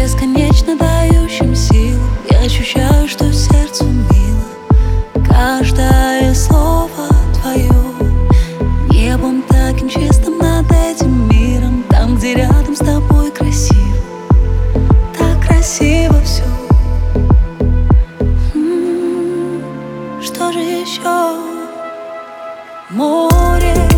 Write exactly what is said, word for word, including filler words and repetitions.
бесконечно дающим силу. Я ощущаю, что сердцу мило каждое слово твое. Небом таким чистым над этим миром, там, где рядом с тобой красиво, так красиво все. М-м, что же еще? Море